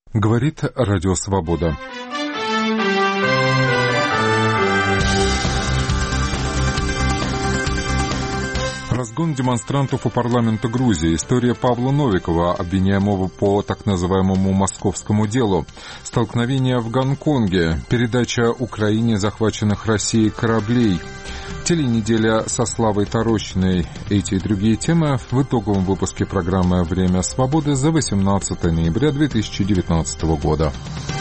Говорит Радио Свобода. Разгон демонстрантов у парламента Грузии. История Павла Новикова, обвиняемого по так называемому московскому делу. Столкновение в Гонконге. Передача Украине захваченных Россией кораблей. Теленеделя со Славой Тарощиной. Эти и другие темы в итоговом выпуске программы «Время свободы» за 18 ноября 2019 года.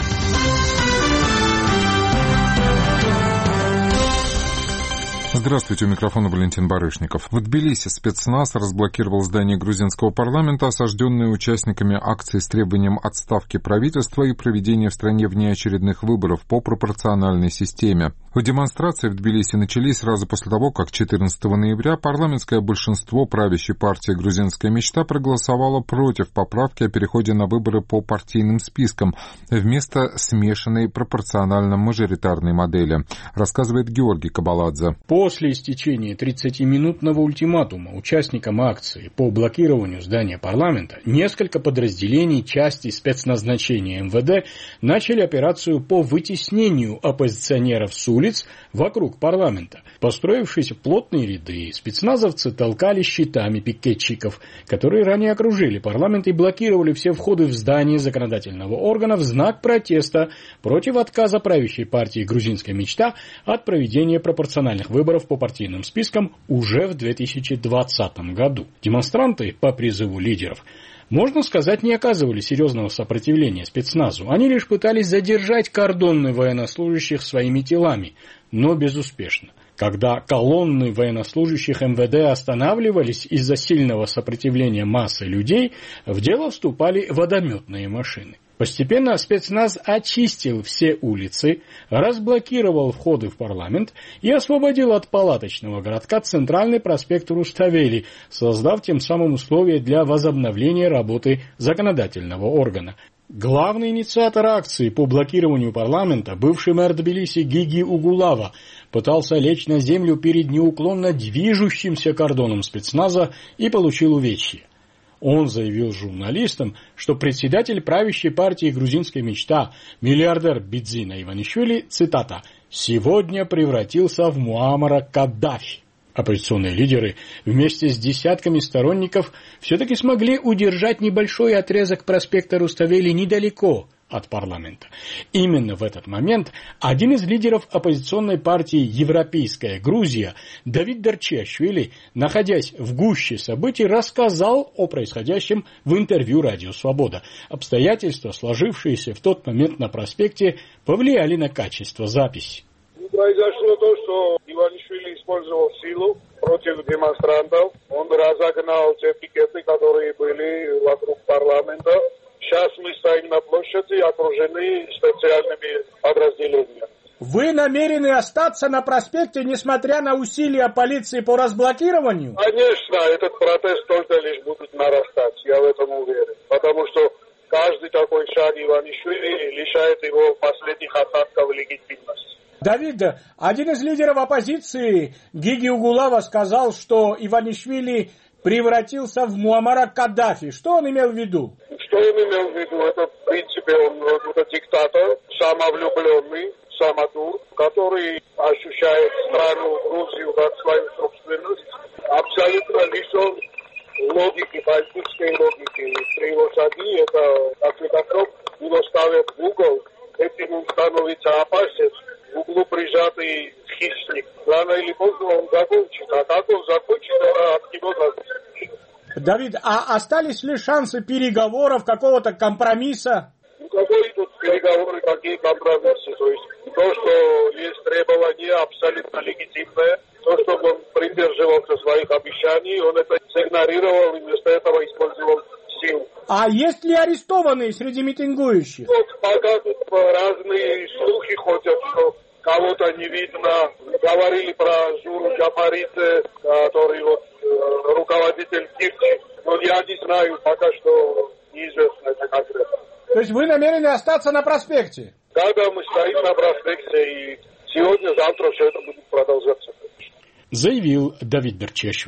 Здравствуйте, у микрофона Валентин Барышников. В Тбилиси спецназ разблокировал здание грузинского парламента, осажденное участниками акции с требованием отставки правительства и проведения в стране внеочередных выборов по пропорциональной системе. Демонстрации в Тбилиси начались сразу после того, как 14 ноября парламентское большинство правящей партии «Грузинская мечта» проголосовало против поправки о переходе на выборы по партийным спискам вместо смешанной пропорционально-мажоритарной модели, рассказывает Георгий Кабаладзе. После истечения 30-минутного ультиматума участникам акции по блокированию здания парламента несколько подразделений части спецназначения МВД начали операцию по вытеснению оппозиционеров с улиц вокруг парламента. Построившись в плотные ряды, спецназовцы толкали щитами пикетчиков, которые ранее окружили парламент и блокировали все входы в здание законодательного органа в знак протеста против отказа правящей партии «Грузинская мечта» от проведения пропорциональных выборов по партийным спискам уже в 2020 году. Демонстранты по призыву лидеров, можно сказать, не оказывали серьезного сопротивления спецназу. Они лишь пытались задержать кордоны военнослужащих своими телами, но безуспешно. Когда колонны военнослужащих МВД останавливались из-за сильного сопротивления массы людей, в дело вступали водометные машины. Постепенно спецназ очистил все улицы, разблокировал входы в парламент и освободил от палаточного городка центральный проспект Руставели, создав тем самым условия для возобновления работы законодательного органа. Главный инициатор акции по блокированию парламента, бывший мэр Тбилиси Гиги Угулава, пытался лечь на землю перед неуклонно движущимся кордоном спецназа и получил увечья. Он заявил журналистам, что председатель правящей партии «Грузинская мечта», миллиардер Бидзина Иванишвили, цитата, «сегодня превратился в Муаммара Каддафи». Оппозиционные лидеры вместе с десятками сторонников все-таки смогли удержать небольшой отрезок проспекта Руставели недалеко от парламента. Именно в этот момент один из лидеров оппозиционной партии «Европейская Грузия» Давид Дарчиашвили, находясь в гуще событий, рассказал о происходящем в интервью «Радио Свобода». Обстоятельства, сложившиеся в тот момент на проспекте, повлияли на качество записи. Произошло то, что Иванишвили использовал силу против демонстрантов. Он разогнал те пикеты, которые были вокруг парламента. Сейчас мы стоим на площади, окружены специальными подразделениями. Вы намерены остаться на проспекте, несмотря на усилия полиции по разблокированию? Конечно, этот протест только лишь будет нарастать, я в этом уверен. Потому что каждый такой шаг Иванишвили лишает его последних остатков легитимности. Давид, один из лидеров оппозиции, Гиги Угулава, сказал, что Иванишвили превратился в Муаммара Каддафи. Что он имел в виду? Что он имел в виду? Это, в принципе, он диктатор, самовлюбленный, самодур, который ощущает страну Грузию как свою собственность, абсолютно лишен логики, политической логики. При его шаге это, как светофор, его ставят в угол, этим он становится опасен. В углу прижатый хищник. Рано или поздно он закончит. А как он закончит, это от него зависит. Давид, а остались ли шансы переговоров, какого-то компромисса? Ну, какие тут переговоры, какие компромиссы? То есть то, что есть требования абсолютно легитимное, то, чтобы он придерживался своих обещаний, он это сигнорировал и вместо этого использовал силу. А есть ли арестованные среди митингующих? Вот пока тут разные слухи ходят, что кого-то не видно. Говорили про Журу Джапаридзе, который руководитель Кирчи. Но я не знаю, пока что неизвестно это конкретно. То есть вы намерены остаться на проспекте? Да, мы стоим на проспекте, и сегодня-завтра все это будет продолжаться. Заявил Давид Дарчиашвили.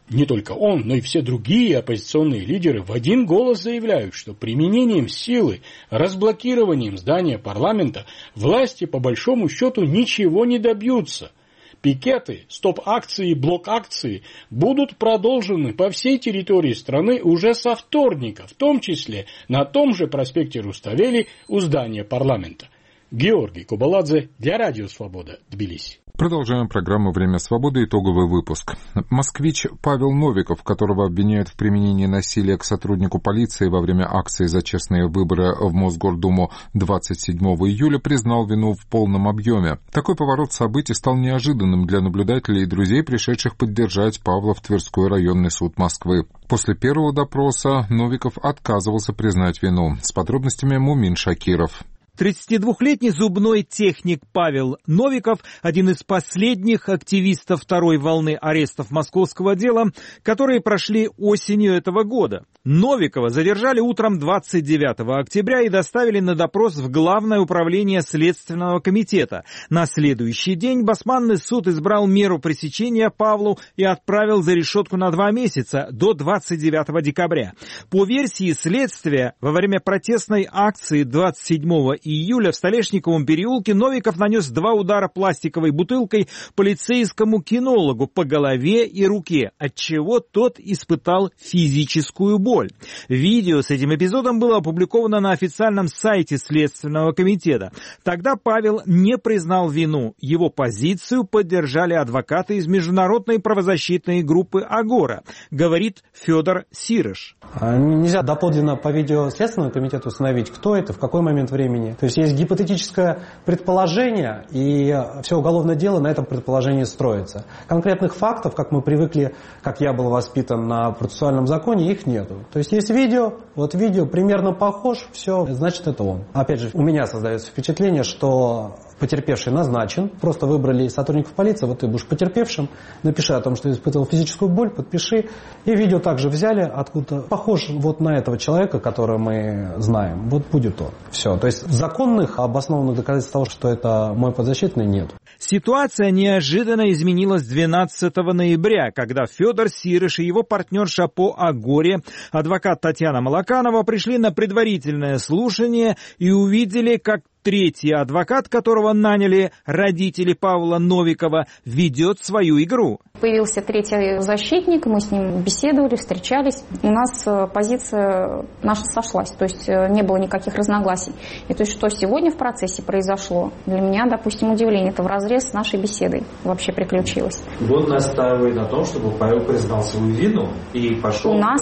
Не только он, но и все другие оппозиционные лидеры в один голос заявляют, что применением силы, разблокированием здания парламента власти по большому счету ничего не добьются. Пикеты, стоп-акции и блок-акции будут продолжены по всей территории страны уже со вторника, в том числе на том же проспекте Руставели у здания парламента. Георгий Кубаладзе для Радио Свобода, Тбилиси. Продолжаем программу «Время свободы». Итоговый выпуск. Москвич Павел Новиков, которого обвиняют в применении насилия к сотруднику полиции во время акции за честные выборы в Мосгордуму 27 июля, признал вину в полном объеме. Такой поворот событий стал неожиданным для наблюдателей и друзей, пришедших поддержать Павла в Тверской районный суд Москвы. После первого допроса Новиков отказывался признать вину. С подробностями Мумин Шакиров. 32-летний зубной техник Павел Новиков – один из последних активистов второй волны арестов московского дела, которые прошли осенью этого года. Новикова задержали утром 29 октября и доставили на допрос в Главное управление Следственного комитета. На следующий день Басманный суд избрал меру пресечения Павлу и отправил за решетку на 2 месяца, до 29 декабря. По версии следствия, во время протестной акции 27 июля в Столешниковом переулке Новиков нанес 2 удара пластиковой бутылкой полицейскому кинологу по голове и руке, отчего тот испытал физическую боль. Видео с этим эпизодом было опубликовано на официальном сайте Следственного комитета. Тогда Павел не признал вину. Его позицию поддержали адвокаты из международной правозащитной группы «Агора», говорит Федор Сирыш. Нельзя доподлинно по видео Следственного комитета установить, кто это, в какой момент времени. То есть есть гипотетическое предположение, и все уголовное дело на этом предположении строится. Конкретных фактов, как мы привыкли, как я был воспитан на процессуальном законе, их нету. То есть видео, вот видео примерно похож, все, значит это он. Опять же, у меня создается впечатление, что потерпевший назначен, просто выбрали сотрудников полиции, вот ты будешь потерпевшим, напиши о том, что испытывал физическую боль, подпиши. И видео также взяли откуда-то, похож вот на этого человека, которого мы знаем, вот будет он. Все, то есть законных, обоснованных доказательств того, что это мой подзащитный, нет. Ситуация неожиданно изменилась 12 ноября, когда Федор Сирыш и его партнерша по Агоре, адвокат Татьяна Молоканова, пришли на предварительное слушание и увидели, как третий адвокат, которого наняли родители Павла Новикова, ведет свою игру. Появился третий защитник, мы с ним беседовали, встречались. У нас позиция наша сошлась, то есть не было никаких разногласий. И то есть что сегодня в процессе произошло, для меня, допустим, удивление. Это вразрез с нашей беседой вообще приключилось. Он настаивает на том, чтобы Павел признал свою вину и пошел... У нас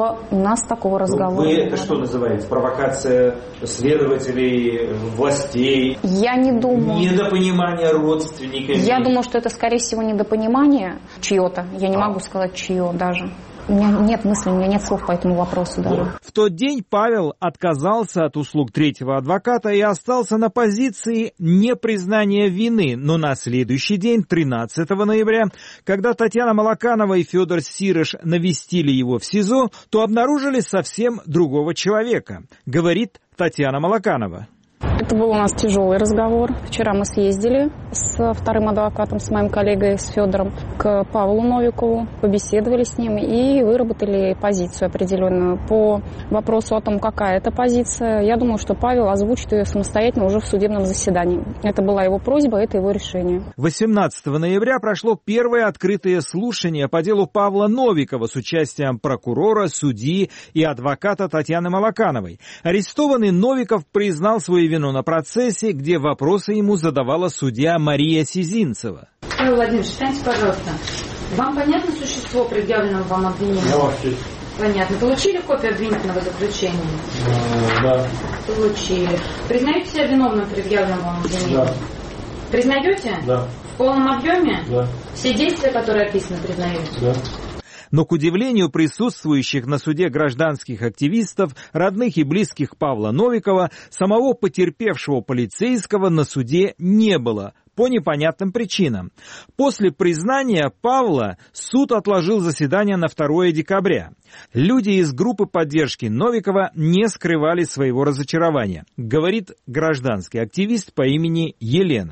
такого разговора вы не это было. что называете? Провокация следователей, властей? Я не думаю. Недопонимание родственников? Я думаю, что это, скорее всего, недопонимание чье-то. Я не могу сказать, чье даже. У меня нет мысли, у меня нет слов по этому вопросу даже. В тот день Павел отказался от услуг третьего адвоката и остался на позиции непризнания вины. Но на следующий день, 13 ноября, когда Татьяна Молоканова и Федор Сирыш навестили его в СИЗО, то обнаружили совсем другого человека, говорит Татьяна Молоканова. Это был у нас тяжелый разговор. Вчера мы съездили с вторым адвокатом, с моим коллегой, с Федором, к Павлу Новикову, побеседовали с ним и выработали позицию определенную. По вопросу о том, какая это позиция, я думаю, что Павел озвучит ее самостоятельно уже в судебном заседании. Это была его просьба, это его решение. 18 ноября прошло первое открытое слушание по делу Павла Новикова с участием прокурора, судьи и адвоката Татьяны Молокановой. Арестованный Новиков признал свою вину на процессе, где вопросы ему задавала судья Мария Сизинцева. Павел Владимирович, скажите, пожалуйста, вам понятно существо предъявленного вам обвинения? Да, понятно. Получили копию обвинительного заключения? Да. Получили. Признаете себя виновным в предъявленном вам обвинении? Да. Признаете? Да. В полном объеме? Да. Все действия, которые описаны, признаете? Да. Но, к удивлению присутствующих на суде гражданских активистов, родных и близких Павла Новикова, самого потерпевшего полицейского на суде не было по непонятным причинам. После признания Павла суд отложил заседание на 2 декабря. Люди из группы поддержки Новикова не скрывали своего разочарования, говорит гражданский активист по имени Елена.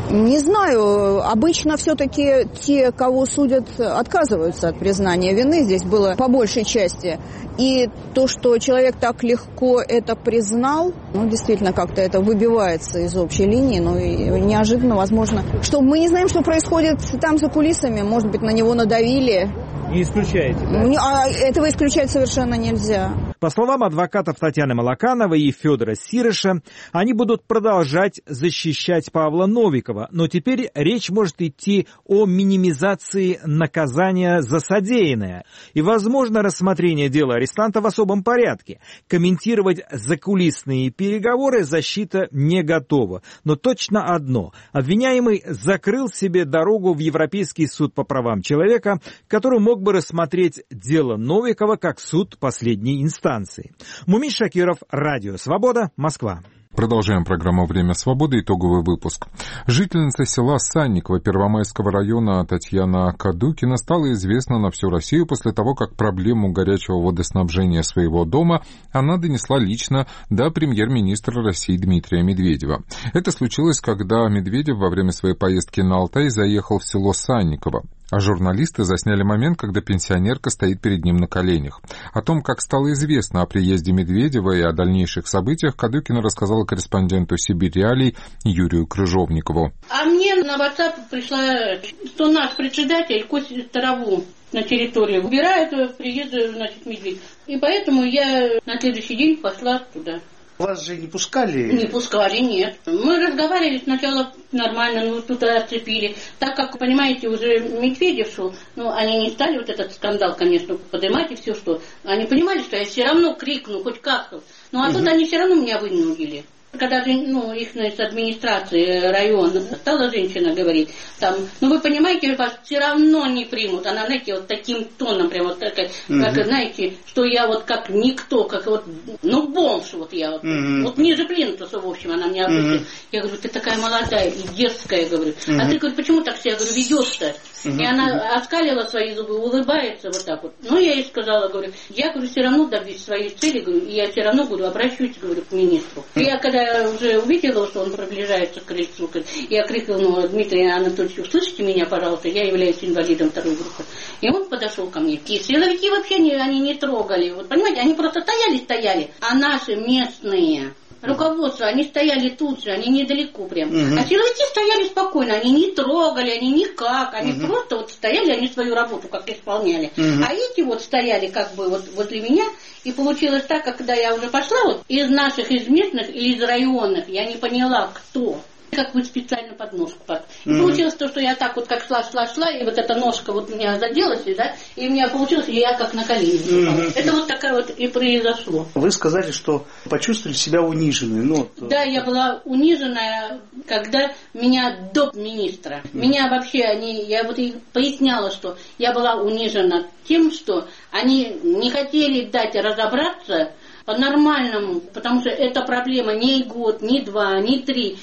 Не знаю. Обычно все-таки те, кого судят, отказываются от признания вины. Здесь было по большей части. И то, что человек так легко это признал, действительно как-то это выбивается из общей линии. И неожиданно, возможно, что мы не знаем, что происходит там за кулисами. Может быть, на него надавили. Не исключаете, да? Этого исключать совершенно нельзя. По словам адвокатов Татьяны Молокановой и Федора Сирыша, они будут продолжать защищать Павла Новикова. Но теперь речь может идти о минимизации наказания за содеянное. И, возможно, рассмотрение дела арестанта в особом порядке. Комментировать закулисные переговоры защита не готова. Но точно одно. Обвиняемый закрыл себе дорогу в Европейский суд по правам человека, который мог бы рассмотреть дело Новикова как суд последней инстанции. Мумин Шакиров, Радио Свобода, Москва. Продолжаем программу «Время свободы». Итоговый выпуск. Жительница села Санниково Первомайского района Татьяна Кадукина стала известна на всю Россию после того, как проблему горячего водоснабжения своего дома она донесла лично до премьер-министра России Дмитрия Медведева. Это случилось, когда Медведев во время своей поездки на Алтай заехал в село Санниково. А журналисты засняли момент, когда пенсионерка стоит перед ним на коленях. О том, как стало известно о приезде Медведева и о дальнейших событиях, Кадукина рассказала корреспонденту «Сибирь Реалий» Юрию Крыжовникову. А мне на WhatsApp пришла, что наш председатель косит траву на территории. Убирает, приезд, Медведев. И поэтому я на следующий день пошла туда. Вас же не пускали? Не пускали, нет. Мы разговаривали сначала нормально, тут отцепили. Так как, понимаете, уже Медведев шел, они не стали вот этот скандал, конечно, поднимать и все, что. Они понимали, что я все равно крикну, хоть как-то. А тут они все равно меня вынудили. Когда их с администрации района стала женщина говорить, вы понимаете, вас все равно не примут. Она, знаете, вот таким тоном, прям вот как знаете, что я вот как никто, как вот, бомж вот я вот. Вот ниже плинтуса, в общем, она меня обычно. Я говорю, ты такая молодая и дерзкая, говорю. А ты, говорю, почему так себя, говорю, ведешь-то? И она оскалила свои зубы, улыбается вот так вот. Я ей сказала, говорю, я, говорю, все равно добьюсь своей цели, говорю, и я все равно буду обращусь, говорю, к министру. Я когда уже увидела, что он приближается к крыльцу, я крикнула, Дмитрий Анатольевич, услышите меня, пожалуйста, я являюсь инвалидом второй группы. И он подошел ко мне. И силовики вообще они не трогали. Вот понимаете, они просто стояли. А наши местные руководство, они стояли тут же, они недалеко прям. А силовики стояли спокойно, они не трогали, они никак, они просто вот стояли, они свою работу как исполняли. А эти вот стояли как бы вот возле меня, и получилось так, когда я уже пошла вот из наших, из местных или из районных, я не поняла, кто. Как бы специально под ножку. И получилось то, что я так вот как шла, и вот эта ножка вот у меня заделась, да, и у меня получилось, и я как на колени. Это вот такая вот и произошло. Вы сказали, что почувствовали себя униженной. Да, я была униженная, когда меня до министра. Меня вообще, я вот и поясняла, что я была унижена тем, что они не хотели дать разобраться по-нормальному, потому что эта проблема не год, не 2, не 3,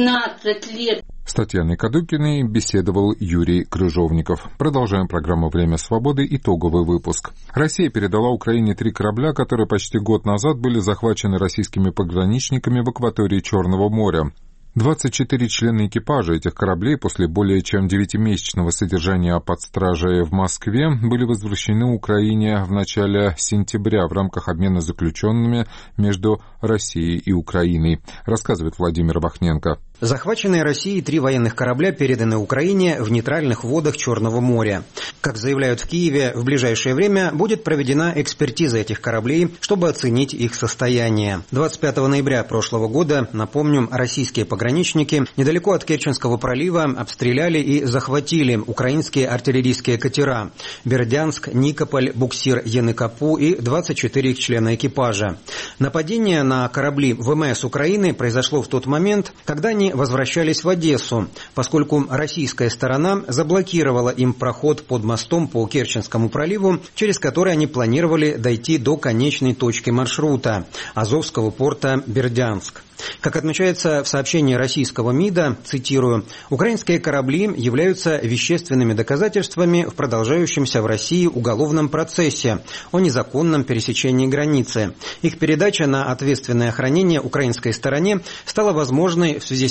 15 лет. С Татьяной Кадукиной беседовал Юрий Крыжовников. Продолжаем программу «Время свободы». Итоговый выпуск. Россия передала Украине 3 корабля, которые почти год назад были захвачены российскими пограничниками в акватории Черного моря. 24 члена экипажа этих кораблей после более чем 9-месячного содержания под стражей в Москве были возвращены Украине в начале сентября в рамках обмена заключенными между Россией и Украиной, рассказывает Владимир Вахненко. Захваченные Россией 3 военных корабля переданы Украине в нейтральных водах Черного моря. Как заявляют в Киеве, в ближайшее время будет проведена экспертиза этих кораблей, чтобы оценить их состояние. 25 ноября прошлого года, напомним, российские пограничники недалеко от Керченского пролива обстреляли и захватили украинские артиллерийские катера «Бердянск», «Никополь», «Буксир», «Яныкапу» и 24 их члена экипажа. Нападение на корабли ВМС Украины произошло в тот момент, когда они возвращались в Одессу, поскольку российская сторона заблокировала им проход под мостом по Керченскому проливу, через который они планировали дойти до конечной точки маршрута – Азовского порта Бердянск. Как отмечается в сообщении российского МИДа, цитирую, «Украинские корабли являются вещественными доказательствами в продолжающемся в России уголовном процессе о незаконном пересечении границы. Их передача на ответственное хранение украинской стороне стала возможной в связи с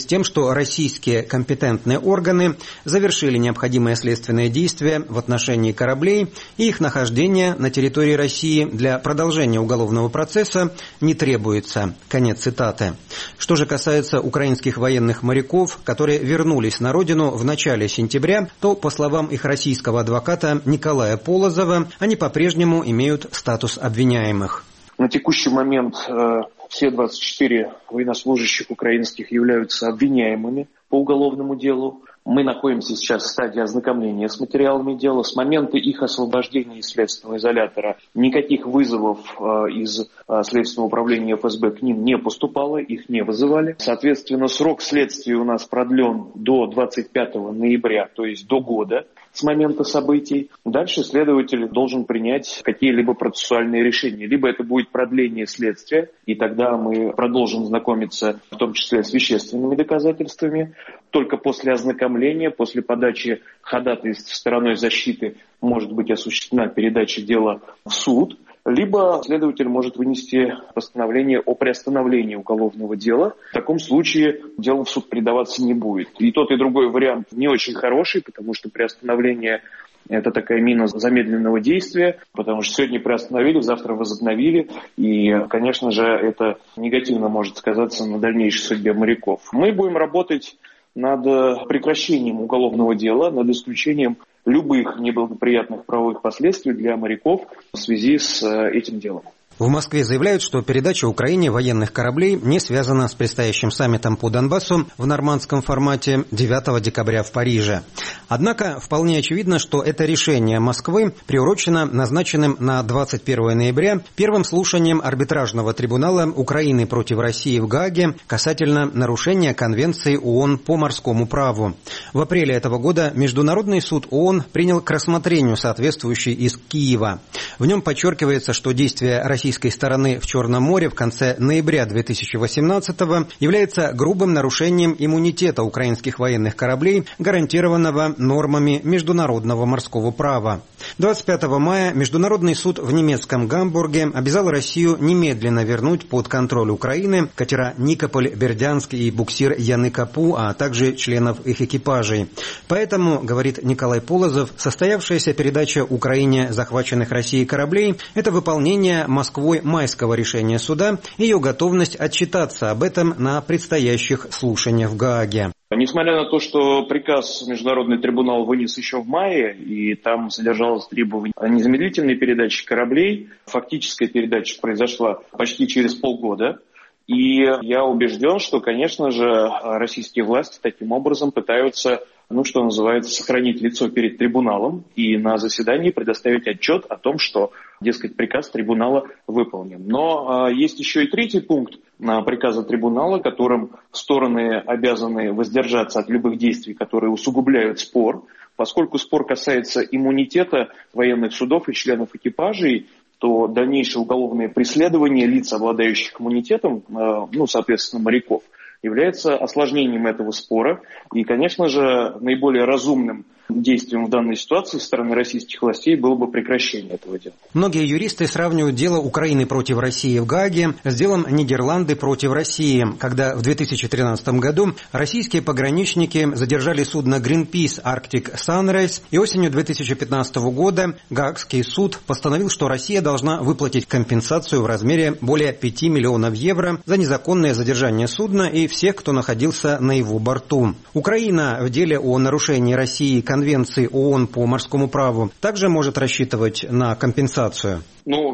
с тем, что российские компетентные органы завершили необходимые следственные действия в отношении кораблей, и их нахождение на территории России для продолжения уголовного процесса не требуется. Конец цитаты. Что же касается украинских военных моряков, которые вернулись на родину в начале сентября, то, по словам их российского адвоката Николая Полозова, они по-прежнему имеют статус обвиняемых. На текущий момент все 24 военнослужащих украинских являются обвиняемыми по уголовному делу. Мы находимся сейчас в стадии ознакомления с материалами дела. С момента их освобождения из следственного изолятора никаких вызовов из Следственного управления ФСБ к ним не поступало, их не вызывали. Соответственно, срок следствия у нас продлен до 25 ноября, то есть до года с момента событий. Дальше следователь должен принять какие-либо процессуальные решения. Либо это будет продление следствия, и тогда мы продолжим знакомиться в том числе с вещественными доказательствами. Только после ознакомления, после подачи ходатайств стороной защиты может быть осуществлена передача дела в суд. Либо следователь может вынести постановление о приостановлении уголовного дела. В таком случае дело в суд передаваться не будет. И тот, и другой вариант не очень хороший, потому что приостановление – это такая мина замедленного действия, потому что сегодня приостановили, завтра возобновили. И, конечно же, это негативно может сказаться на дальнейшей судьбе моряков. Мы будем работать над прекращением уголовного дела, над исключением любых неблагоприятных правовых последствий для моряков в связи с этим делом. В Москве заявляют, что передача Украине военных кораблей не связана с предстоящим саммитом по Донбассу в нормандском формате 9 декабря в Париже. Однако вполне очевидно, что это решение Москвы приурочено назначенным на 21 ноября первым слушанием арбитражного трибунала Украины против России в Гааге касательно нарушения Конвенции ООН по морскому праву. В апреле этого года Международный суд ООН принял к рассмотрению соответствующий иск Киева. В нем подчеркивается, что действия российской стороны в Черном море в конце ноября 2018-го является грубым нарушением иммунитета украинских военных кораблей, гарантированного нормами международного морского права. 25 мая Международный суд в немецком Гамбурге обязал Россию немедленно вернуть под контроль Украины катера «Никополь», «Бердянск» и буксир «Яны-Капу», а также членов их экипажей. Поэтому, говорит Николай Полозов, состоявшаяся передача Украине захваченных Россией кораблей – это выполнение Москвой майского решения суда и ее готовность отчитаться об этом на предстоящих слушаниях в Гааге. Несмотря на то, что приказ Международный трибунал вынес еще в мае, и там содержалось требование о незамедлительной передаче кораблей, фактическая передача произошла почти через полгода. И я убежден, что, конечно же, российские власти таким образом пытаются, что называется, сохранить лицо перед трибуналом и на заседании предоставить отчет о том, что, дескать, приказ трибунала выполнен. Но есть еще и третий пункт приказа трибунала, которым стороны обязаны воздержаться от любых действий, которые усугубляют спор. Поскольку спор касается иммунитета военных судов и членов экипажей, то дальнейшее уголовное преследование лиц, обладающих иммунитетом, соответственно, моряков, является осложнением этого спора. И, конечно же, наиболее разумным действием в данной ситуации со стороны российских властей было бы прекращение этого дела. Многие юристы сравнивают дело Украины против России в Гааге с делом Нидерланды против России, когда в 2013 году российские пограничники задержали судно Greenpeace Arctic Sunrise, и осенью 2015 года Гаагский суд постановил, что Россия должна выплатить компенсацию в размере более 5 миллионов евро за незаконное задержание судна и всех, кто находился на его борту. Украина в деле о нарушении России Конвенции ООН по морскому праву также может рассчитывать на компенсацию?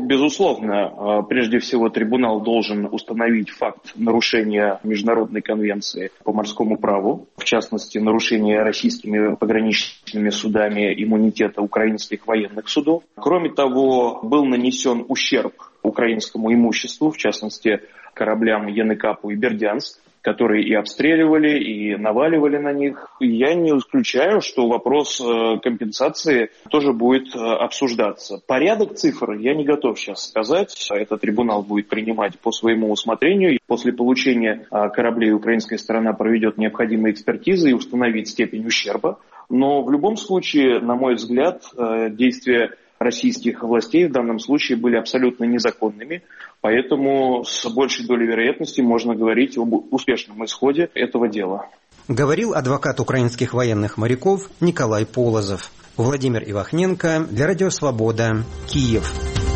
Безусловно. Прежде всего, трибунал должен установить факт нарушения Международной конвенции по морскому праву, в частности, нарушения российскими пограничными судами иммунитета украинских военных судов. Кроме того, был нанесен ущерб украинскому имуществу, в частности, кораблям Яны-Капу и Бердянск, которые и обстреливали, и наваливали на них. Я не исключаю, что вопрос компенсации тоже будет обсуждаться. Порядок цифр я не готов сейчас сказать. Этот трибунал будет принимать по своему усмотрению. После получения кораблей украинская сторона проведет необходимые экспертизы и установит степень ущерба. Но в любом случае, на мой взгляд, действия российских властей в данном случае были абсолютно незаконными, поэтому с большей долей вероятности можно говорить об успешном исходе этого дела. Говорил адвокат украинских военных моряков Николай Полозов. Владимир Ивахненко для Радио Свобода, Киев.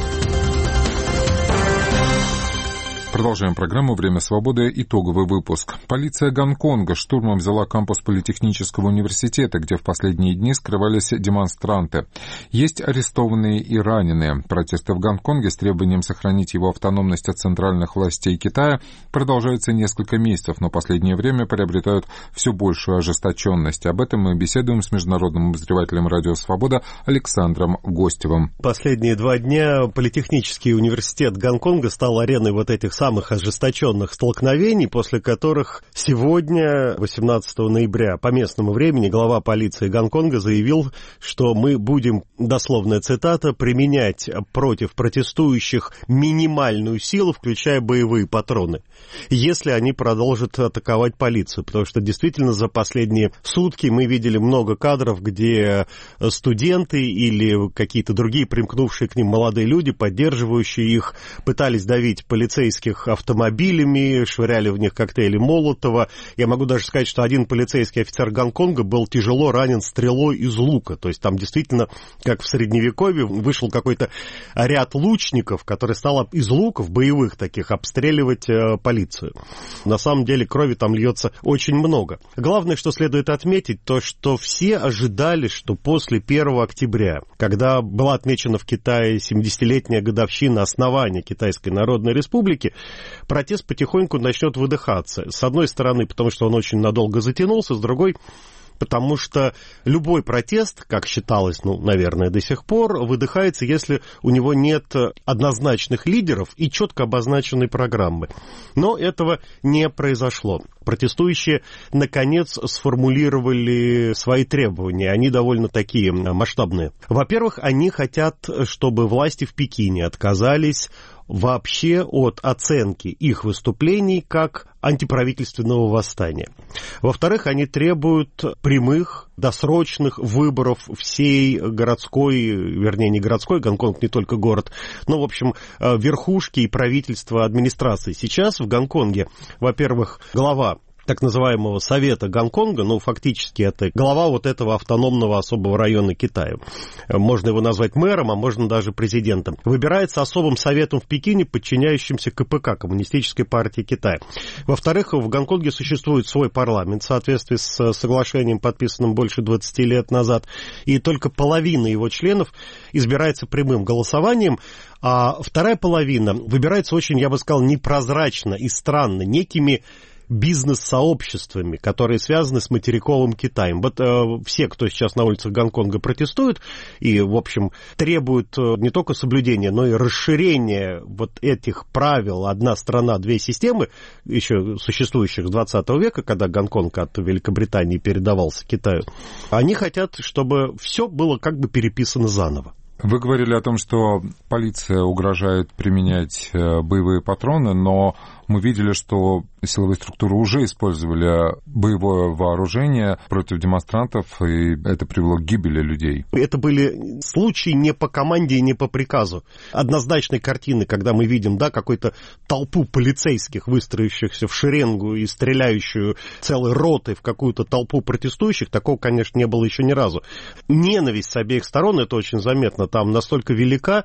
Продолжаем программу «Время свободы». Итоговый выпуск. Полиция Гонконга штурмом взяла кампус Политехнического университета, где в последние дни скрывались демонстранты. Есть арестованные и раненые. Протесты в Гонконге с требованием сохранить его автономность от центральных властей Китая продолжаются несколько месяцев, но в последнее время приобретают все большую ожесточенность. Об этом мы беседуем с международным обозревателем «Радио Свобода» Александром Гостевым. Последние 2 дня Политехнический университет Гонконга стал ареной вот этих самых ожесточенных столкновений, после которых сегодня, 18 ноября, по местному времени, глава полиции Гонконга заявил, что мы будем, дословная цитата, применять против протестующих минимальную силу, включая боевые патроны, если они продолжат атаковать полицию. Потому что действительно за последние сутки мы видели много кадров, где студенты или какие-то другие примкнувшие к ним молодые люди, поддерживающие их, пытались давить полицейских автомобилями, швыряли в них коктейли Молотова. Я могу даже сказать, что один полицейский офицер Гонконга был тяжело ранен стрелой из лука. То есть там действительно, как в Средневековье, вышел какой-то ряд лучников, который стал из луков боевых таких обстреливать полицию. На самом деле крови там льется очень много. Главное, что следует отметить, то, что все ожидали, что после 1 октября, когда была отмечена в Китае 70-летняя годовщина основания Китайской Народной Республики, протест потихоньку начнет выдыхаться. С одной стороны, потому что он очень надолго затянулся, с другой, потому что любой протест, как считалось, наверное, до сих пор, выдыхается, если у него нет однозначных лидеров и четко обозначенной программы. Но этого не произошло. Протестующие, наконец, сформулировали свои требования. Они довольно такие масштабные. Во-первых, они хотят, чтобы власти в Пекине отказались вообще от оценки их выступлений как антиправительственного восстания. Во-вторых, они требуют прямых, досрочных выборов всей городской, вернее, не городской, Гонконг не только город, но, в общем, верхушки и правительства администрации. Сейчас в Гонконге, во-первых, глава так называемого Совета Гонконга, фактически это глава вот этого автономного особого района Китая. Можно его назвать мэром, а можно даже президентом. Выбирается особым советом в Пекине, подчиняющимся КПК, Коммунистической партии Китая. Во-вторых, в Гонконге существует свой парламент в соответствии с соглашением, подписанным больше 20 лет назад, и только половина его членов избирается прямым голосованием, а вторая половина выбирается очень, я бы сказал, непрозрачно и странно, некими бизнес-сообществами, которые связаны с материковым Китаем. Вот все, кто сейчас на улицах Гонконга протестует и, в общем, требуют не только соблюдения, но и расширения вот этих правил «одна страна, две системы», еще существующих с 20 века, когда Гонконг от Великобритании передавался Китаю, они хотят, чтобы все было как бы переписано заново. Вы говорили о том, что полиция угрожает применять боевые патроны, но мы видели, что силовые структуры уже использовали боевое вооружение против демонстрантов, и это привело к гибели людей. Это были случаи не по команде и не по приказу. Однозначной картины, когда мы видим, какую-то толпу полицейских, выстроившихся в шеренгу и стреляющую целой ротой в какую-то толпу протестующих, такого, конечно, не было еще ни разу. Ненависть с обеих сторон, это очень заметно, там настолько велика,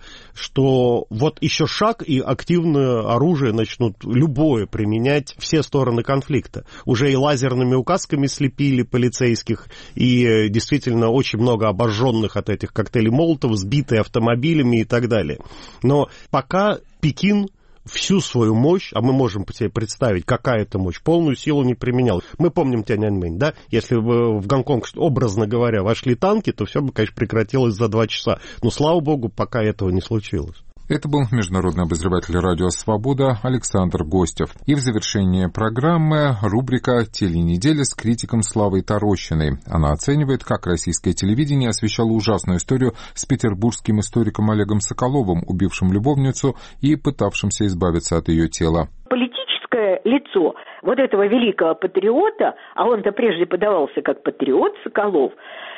что вот еще шаг, и активное оружие начнут любое применять все стороны конфликта. Уже и лазерными указками слепили полицейских, и действительно очень много обожженных от этих коктейлей Молотова, сбитые автомобилями и так далее. Но пока Пекин всю свою мощь, а мы можем себе представить, какая это мощь, полную силу не применял. Мы помним Тяньаньмэнь, Если бы в Гонконг, образно говоря, вошли танки, то все бы, конечно, прекратилось за 2 часа. Но, слава богу, пока этого не случилось. Это был международный обозреватель «Радио Свобода» Александр Гостев. И в завершение программы рубрика «Теленеделя» с критиком Славой Тарощиной. Она оценивает, как российское телевидение освещало ужасную историю с петербургским историком Олегом Соколовым, убившим любовницу и пытавшимся избавиться от ее тела. политическое лицо вот этого великого патриота, а он-то прежде подавался как патриот Соколов,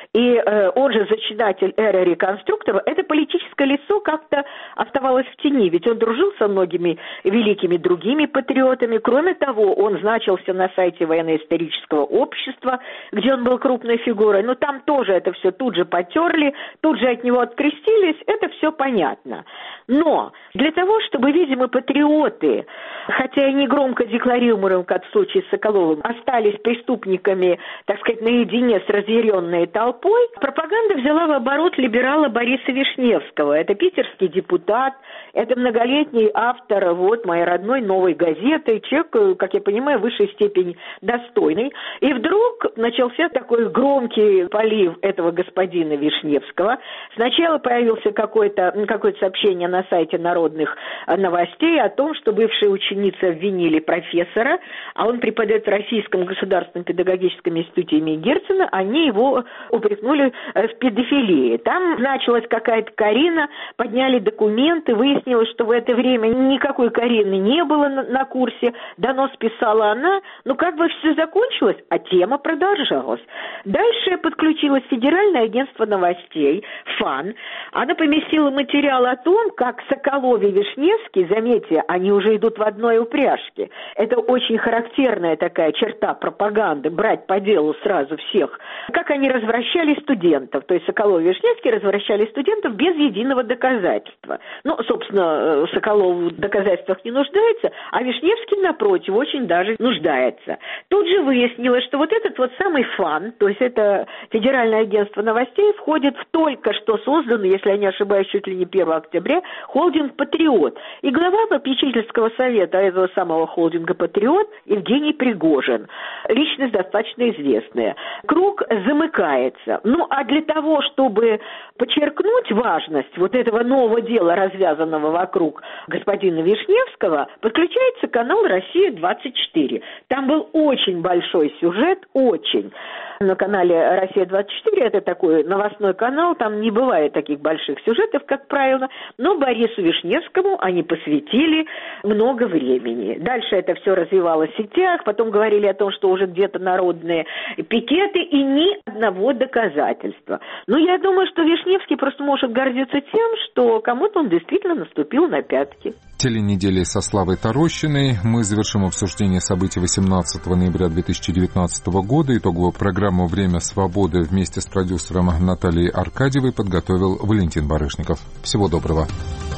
и он же зачинатель эры реконструкторов, это политическое лицо как-то оставалось в тени, ведь он дружил со многими великими другими патриотами. Кроме того, он значился на сайте военно-исторического общества, где он был крупной фигурой, но там тоже это все тут же потерли, тут же от него открестились, это все понятно. Но для того, чтобы, видимо, патриоты, хотя и не громко декларируемым, как в случае с Соколовым, остались преступниками, так сказать, наедине с разъяренной толпой, пропаганда взяла в оборот либерала Бориса Вишневского. Это питерский депутат, это многолетний автор моей родной «Новой газеты», человек, как я понимаю, в высшей степени достойный. И вдруг начался такой громкий полив этого господина Вишневского. Сначала появился какое-то сообщение на сайте народных новостей о том, что бывшая ученица обвинили профессора, а он преподает в Российском государственном педагогическом институте имени Герцена, они его упрекнули в педофилии. Там началась какая-то Карина, подняли документы, выяснилось, что в это время никакой Карины не было на курсе, донос писала она, как бы все закончилось, а тема продолжалась. Дальше подключилось Федеральное агентство новостей, ФАН. Она поместила материал о том, как Соколов и Вишневский, заметьте, они уже идут в одной упряжке. Это очень характерная такая черта пропаганды, брать по делу сразу всех. Как они развращали студентов, то есть Соколов и Вишневский развращали студентов без единого доказательства. Собственно, Соколов в доказательствах не нуждается, а Вишневский, напротив, очень даже нуждается. Тут же выяснилось, что вот этот самый ФАН, то есть это Федеральное агентство новостей, входит в только что созданный, если я не ошибаюсь, чуть ли не 1 октября, холдинг «Патриот». И глава попечительского совета этого самого холдинга «Патриот» Евгений Пригожин. Личность достаточно известная. Круг замыкается. А для того, чтобы подчеркнуть важность вот этого нового дела, развязанного вокруг господина Вишневского, подключается канал «Россия-24». Там был очень большой сюжет, очень. На канале «Россия-24» это такой новостной канал, там не бывает таких больших сюжетов, как правило, но Борису Вишневскому они посвятили много времени. Дальше это все развивалось в сетях, потом говорили о том, что уже где-то народные пикеты и ни одного доказательства. Я думаю, что Вишневский просто может гордиться тем, что кому-то он действительно наступил на пятки. Теленедели со Славой Тарощиной. Мы завершим обсуждение событий 18 ноября 2019 года. Итоговую программу «Время свободы» вместе с продюсером Натальей Аркадьевой подготовил Валентин Барышников. Всего доброго.